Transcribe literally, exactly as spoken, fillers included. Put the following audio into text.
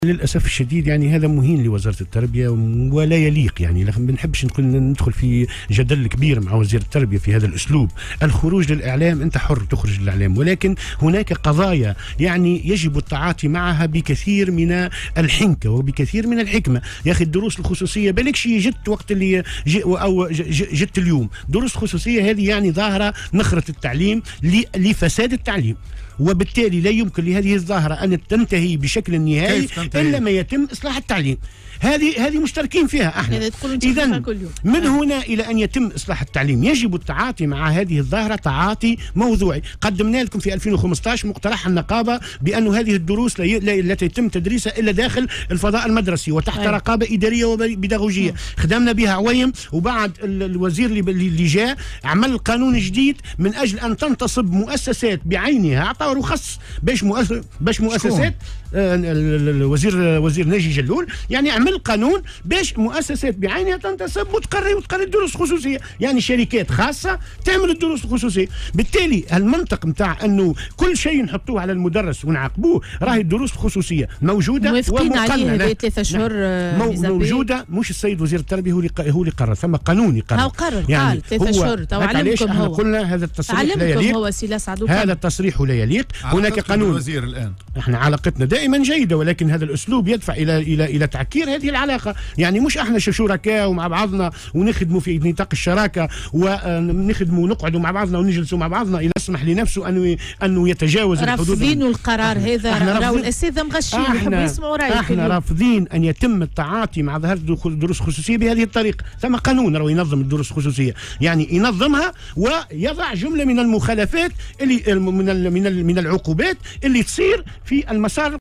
للأسف الشديد يعني هذا مهين لوزارة التربية ولا يليق، يعني ما بنحبش ندخل في جدل كبير مع وزير التربية في هذا الأسلوب. الخروج للإعلام أنت حر تخرج للإعلام، ولكن هناك قضايا يعني يجب التعاطي معها بكثير من الحنكة وبكثير من الحكمة. يا أخي الدروس الخصوصية بالك شيء جت وقت اللي جي أو جت اليوم دروس خصوصية، هذه يعني ظاهرة نخرة التعليم لفساد التعليم، وبالتالي لا يمكن لهذه الظاهرة أن تنتهي بشكل نهائي إلا ما يتم إصلاح التعليم. هذه هذه مشتركين فيها احنا. إذا من هنا إلى أن يتم إصلاح التعليم يجب التعاطي مع هذه الظاهرة تعاطي موضوعي. قدمنا لكم في ألفين وخمسة عشر مقترح النقابة بأن هذه الدروس لا يتم تدريسها إلا داخل الفضاء المدرسي وتحت أي. رقابة إدارية وبيداغوجية. خدمنا بها عويم، وبعد الوزير اللي جاء عمل قانون جديد من أجل أن تنتصب مؤسسات بعينها، أعطاه رخص باش مؤسس باش مؤسسات آه الوزير وزير ناجي جلول يعني عمل قانون باش مؤسسات بعينها تنتصب وتقرر وتقرر دروس خصوصيه، يعني شركات خاصه تعمل الدروس الخصوصيه. بالتالي المنطق نتاع انه كل شيء نحطوه على المدرس ونعاقبوه، راهي الدروس الخصوصيه موجوده موافقين عليه هذه ثلاثة شهور موجوده. مش السيد وزير التربيه هو اللي هو اللي قرر، ثم قانون يقرر. هو قرر يعني قال ثلاثة شهور. تو علمكم هو قلنا هذا التصريح لا يليق، هو سلاس عدو هذا التصريح لا يليق. هناك قانون. الوزير الان احنا علاقتنا دائما جيده، ولكن هذا الاسلوب يدفع الى الى الى تعكير هذه العلاقه. يعني مش احنا شركاء ومع بعضنا ونخدموا في نطاق الشراكه ونخدموا ونقعدوا مع بعضنا ونجلسوا مع بعضنا الى يسمح لنفسه انه انه يتجاوز الحدود. رافضين القرار هذا، راهو الاساتذه مغشين يحبوا يسمعوا رايك. احنا رافضين ان يتم التعاطي مع ظاهره الدروس الخصوصيه بهذه الطريقه. ثم قانون راهو ينظم الدروس الخصوصيه، يعني ينظمها ويضع جمله من المخالفات اللي من من من العقوبات اللي تصير في المسار